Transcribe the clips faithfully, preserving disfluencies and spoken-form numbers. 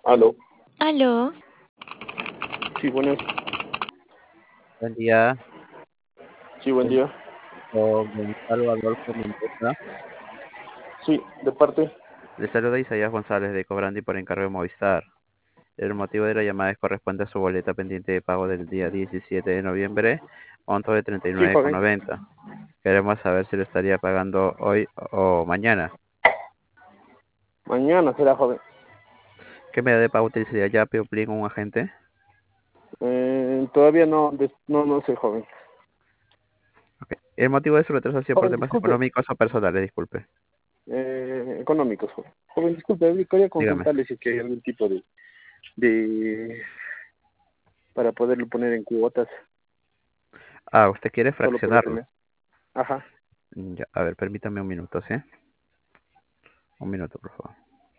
Aló, Aló, sí, buenas, Buen día, sí, buen día. con Gonzalo Adolfo Mendoza. Sí, de parte. Le saluda Isaías González de Cobrandi por encargo de Movistar. El motivo de la llamada es corresponde a su boleta pendiente de pago del día diecisiete de noviembre, monto de treinta y Sí, nueve con joven. noventa. Queremos saber si lo estaría pagando hoy o mañana. Mañana será, joven. ¿Qué medio de pago utilizaría Yape o Plin o un agente? Eh, todavía no, des- no, no sé, joven. Ok. El motivo de su retraso ha sido por Joven, temas disculpe. económicos o personales, disculpe. Eh, económicos, joven. Joven, disculpe, quería Dígame. consultarle si es que hay algún tipo de, de, para poderlo poner en cuotas, Ah, ¿usted quiere solo por este fraccionarlo? mes. Ajá. Ya, a ver, permítame un minuto, ¿sí? Un minuto, por favor.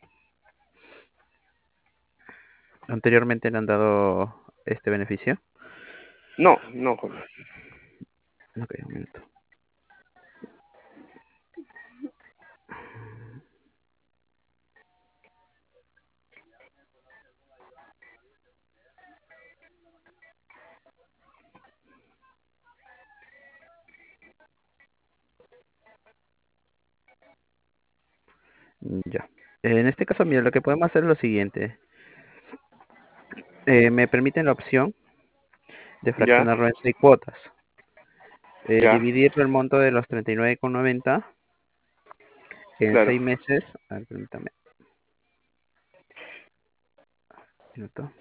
¿Anteriormente le han dado este beneficio? No, no, joven. Ok, un minuto. Ya. En este caso, mira, lo que podemos hacer es lo siguiente. Eh, me permiten la opción de Ya, fraccionarlo en seis cuotas. Eh, ya, dividir el monto de los treinta y nueve con noventa en claro. seis meses. A ver, permítame. Un minuto.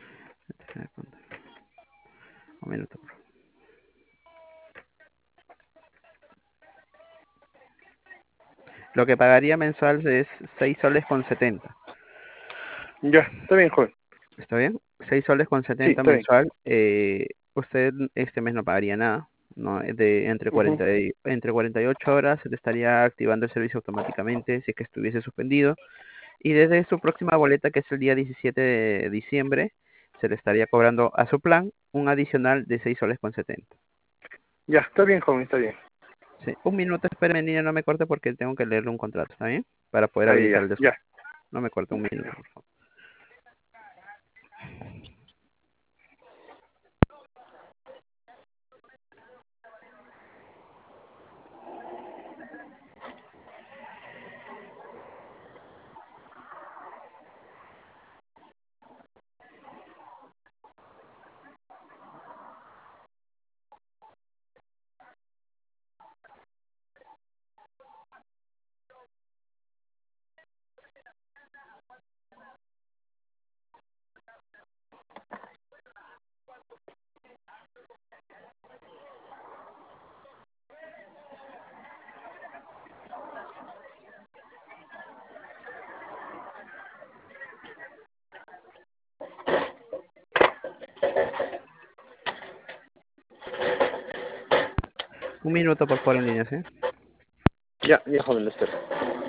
Un minuto, por favor. Lo que pagaría mensual es seis soles con setenta. Ya, está bien, joven. ¿Está bien? seis soles con Sí, setenta está bien. mensual. Eh, usted este mes no pagaría nada. No, es de entre Ujú. cuarenta y, entre cuarenta y ocho horas se le estaría activando el servicio automáticamente si es que estuviese suspendido. Y desde su próxima boleta, que es el día diecisiete de diciembre, se le estaría cobrando a su plan un adicional de seis soles con setenta. Ya, está bien, joven, está bien. Sí, un minuto, espéreme, niña, no me corte porque tengo que leerle un contrato, ¿está bien? Para poder Ah, ya, habilitar ya, el ya. descuento. No me corte, un minuto, por favor. Un minuto, por favor, en línea, ¿sí? Ya, ya, joven, lo espero.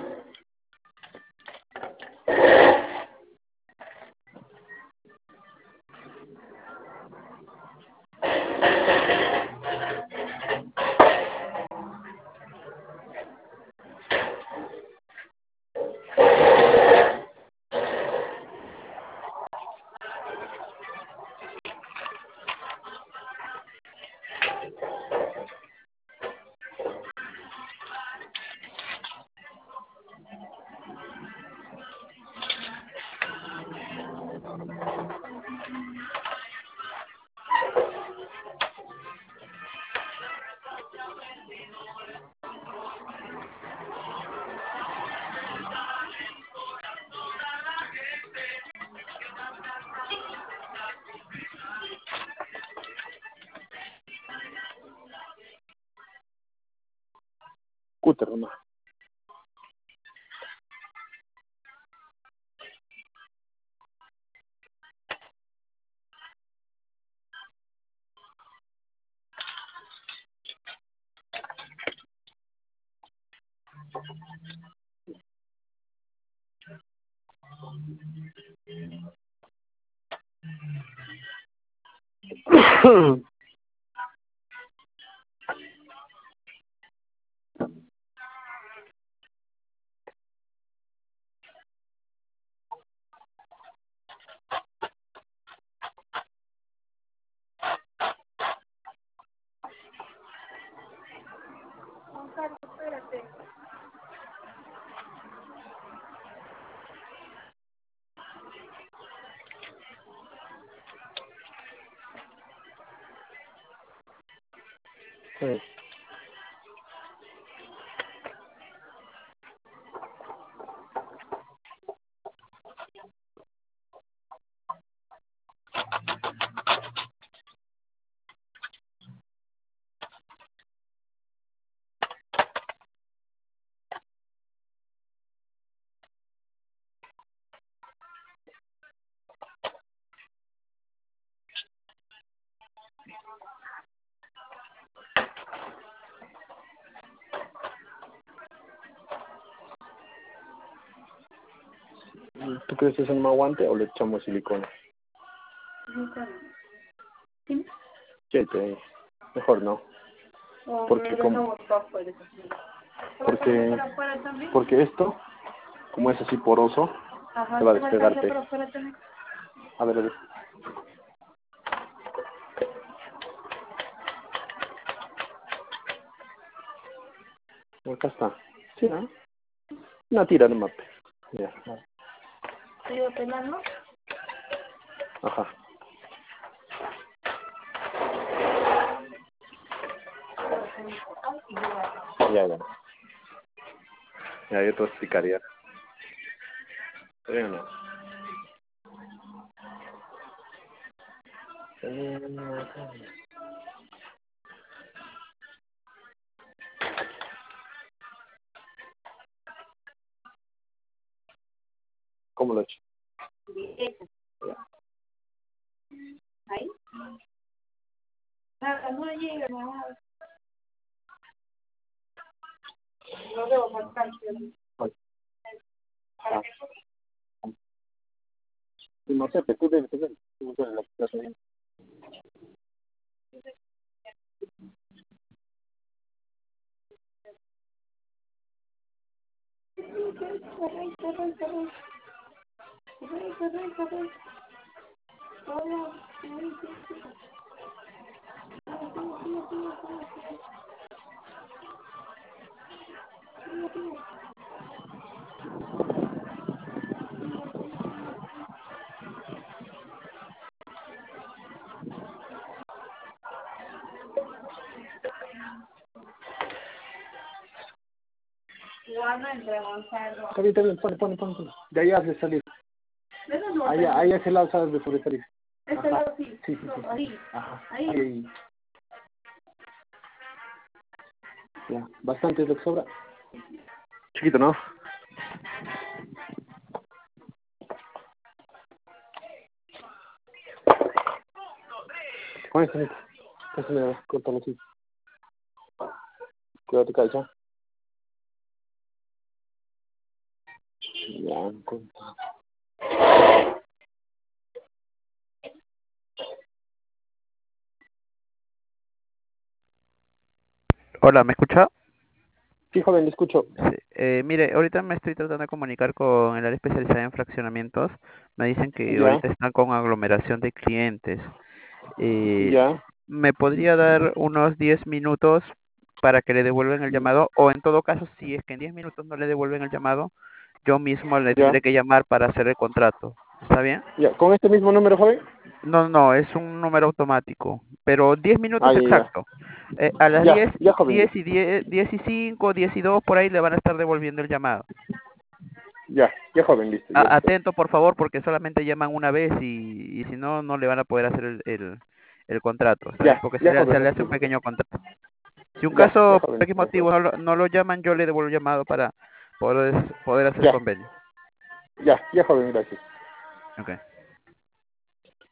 Cúter, no. Sí. ¿Tú crees que es un aguante o le echamos silicona? ¿Sí? Sí, te- mejor no. O Porque lo como- dejamos para afuera, eso sí. Porque, ¿Para afuera también? porque esto, como es así poroso, Ajá, se va a ¿te va a despegarte. alcanzar para afuera también? A ver, a ver. Acá está. Sí, ¿no? Una tira nomás. Ya. ¿Te iba a pelarlo? Ajá. Ya, ya. Ya, yo te voy a explicar ya. Todavía no. ¿Cómo lo he hecho? Ahí. Nada, no llega nada. No debo marcar. Ay. Ah. Sí, no sé, pero tú ven, tú ven. Tú ven la situación. Igual no entre Gonzalo. Está bien, está bien, pone, pone, pone. pone. De ahí has de salir. Ahí, ahí a ese lado sabes de sobresalir. Este Ajá. lado sí. Sí, sí, sí. Ahí. Ajá. Ahí. Ahí, ahí. Ya, bastante es lo que sobra. Chiquito, ¿no? Con esto, Nico. Eso me da, córtalo así. Cuidado tu cabeza. Ya, con... Hola, ¿me escucha? Sí, joven, le escucho. Sí, eh, mire, ahorita me estoy tratando de comunicar con el área especializada en fraccionamientos. Me dicen que Ya, ahorita están con aglomeración de clientes. Eh, ya, ¿Me podría dar unos diez minutos para que le devuelvan el llamado? O en todo caso, si es que en diez minutos no le devuelven el llamado, yo mismo le ya, tendré que llamar para hacer el contrato. ¿Está bien? ya. ¿Con este mismo número, joven? No, no, es un número automático, pero diez Ah, minutos ya, ya. exacto. Eh, a las Ya, diez ya, y joven. diez y diez, diez y cinco, diez y dos por ahí le van a estar devolviendo el llamado. Ya, ya, joven, listo, ya A- está. atento, por favor, porque solamente llaman una vez y, y si no, no le van a poder hacer el, el, el contrato, ¿está bien? Ya, Porque se ya, le, joven, se no le se hace un preocupe. pequeño contrato. Si un Ya, ya, caso, por joven, X no se motivo, preocupe. no lo, no lo llaman, yo le devuelvo el llamado para poder, poder hacer el Ya, convenio. ya, ya, joven, gracias. Okay.